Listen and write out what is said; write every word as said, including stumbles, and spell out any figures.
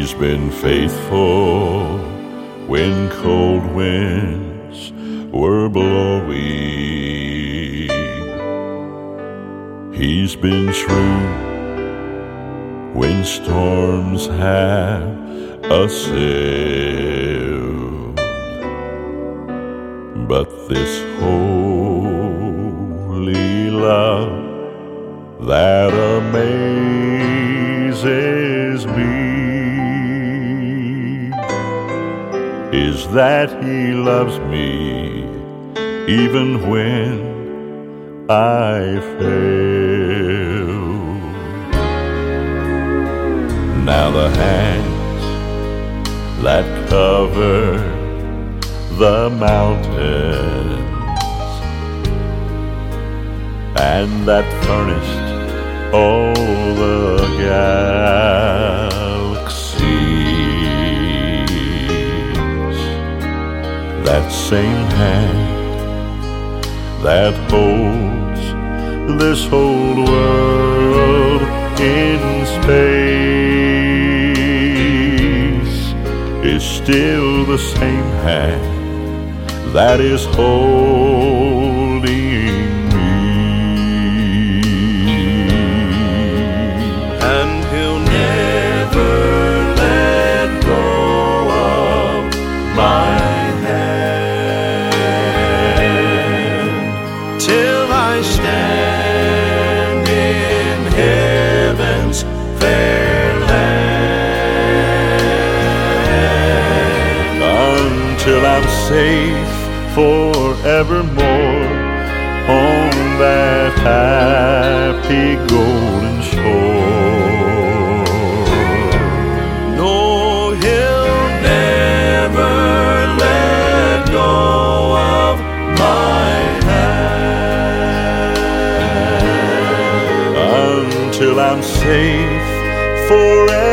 He's been faithful when cold winds were blowing. He's been true when storms have assailed. But this holy love that amazes me is that He loves me even when I fail. Now the hands that cover the mountains and that furnished all the galaxies, that same hand that holds this whole world in space is still the same hand that is holding me. And He'll never let go of my hand till I stand in heaven's fair land, until I'm safe forevermore on that happy golden shore. No, He'll never let go of my hand until I'm safe forever